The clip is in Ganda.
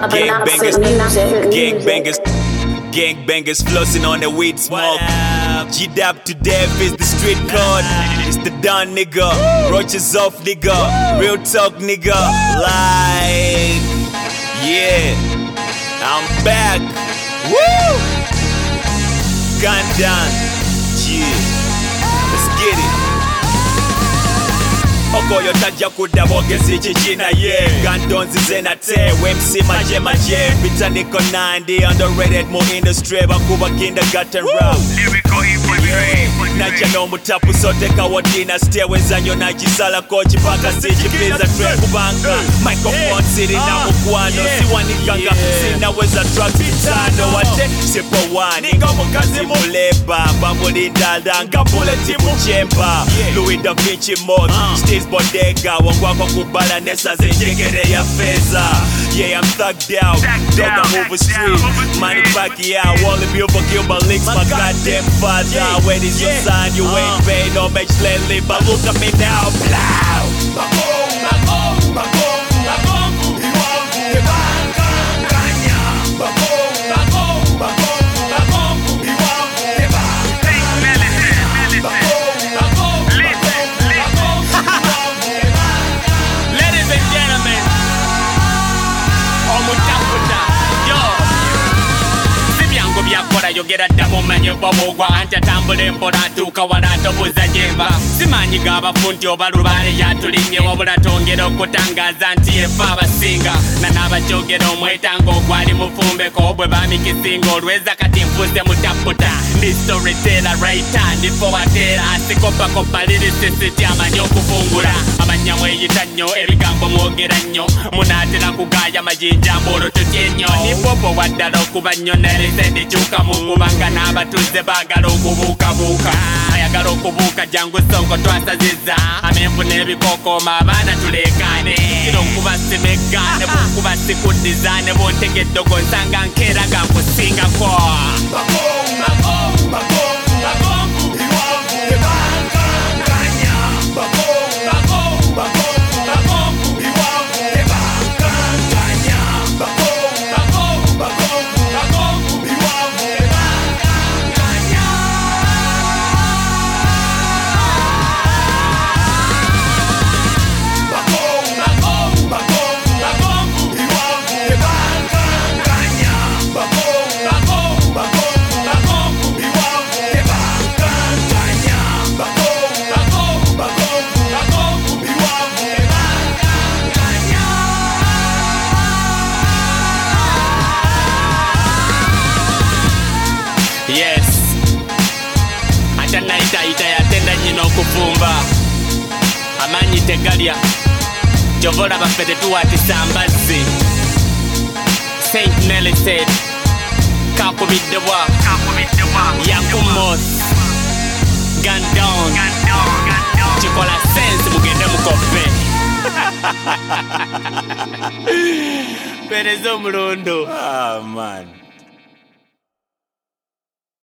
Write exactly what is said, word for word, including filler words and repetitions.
Gangbangers, gangbangers, gangbangers flossing on the weed smoke. G-Dap to death is the street code. It's the Don nigga, Roaches off nigga, real talk nigga. Like, yeah, I'm back. Woo! Gun down, yeah, let's get it. Okoyo tajja kudda bogezi chichina ye Gandonzi zenate Wemsi maje maje Britannico ninety underrated mu industry Bakuba kindergarten rap Lyrical infantry Nacha no mutapu sote kawadina Stairways anyo najisala kochi Paka siji pizza track kubanga Microphone siri na mukwano Siwanikanga sinaweza drugs bitano Wate sipo wani Ngomo kazi muleba Bambuli ndalda Ngapule timu chemba Louis Da Vinci Mode Bodega, wangwako kubala nesa zenjekere ya feza. Yeah, I'm thugged out, dog I'm over street. Money back, yeah, I wanna be over kill my licks, my goddamn father. Where is your sign? You ain't paid no match lately, but look at me now, blow. Bako, bako, bako, bako, iwangu, kebanga, kanya. Bako, bako, bako, bako, iwangu, kebanga. Bako, Yakora yogera damo manye babogwa anta tambule mpoda tuka wanato buzajemba simanyi gaba funti obalubale yatulinye wabula tongera okutangaza nti efa abasinga na nabajogera omwetango gwali mufumbe ko bwe bamikisinga olweza kati mfuze mutaputa ndi storyteller writer ndi forwarder asikopa kopa lyricist amanyi okufungula amanya mweyita nnyo ebigambo mwogera nnyo munatera kugaya majinja mbolo tutyenyo ni popo waddala okuba nnyo nerezedi chuka mukubanga n'abatuze bagala okubuukabuuka ayagala okubuuka jangu sonko twasaziza amenvu n'ebikookoma abaana tuleekaane kiro nkuba simeggaane bunkuba sikuddizaane buntegedde onsanga nkeeraga nkusingako Bako, bako, bako, bako, iwangu, kebanga, kanya. Bako, bako, bako, bako, iwangu, kebanga, kanya. Bako, bako, bako, bako, iwangu, kebanga, kanya. Bako, bako, bako, bako, iwangu, kebanga, kanya. Bako, bako, bako, bako, iwangu, kebanga, kanya. Bako, bako, bako, bako, iwangu, kebanga, kanya. Yes, ata naita ita yatenda nyino okufumba amanyi tegalya jovola baffe tetuwaatisa mbazzi Saint Nelly said kakubiddebwa yakumos Gandon kikola sense mugende mukoppe pereza omulundo. Ah, man.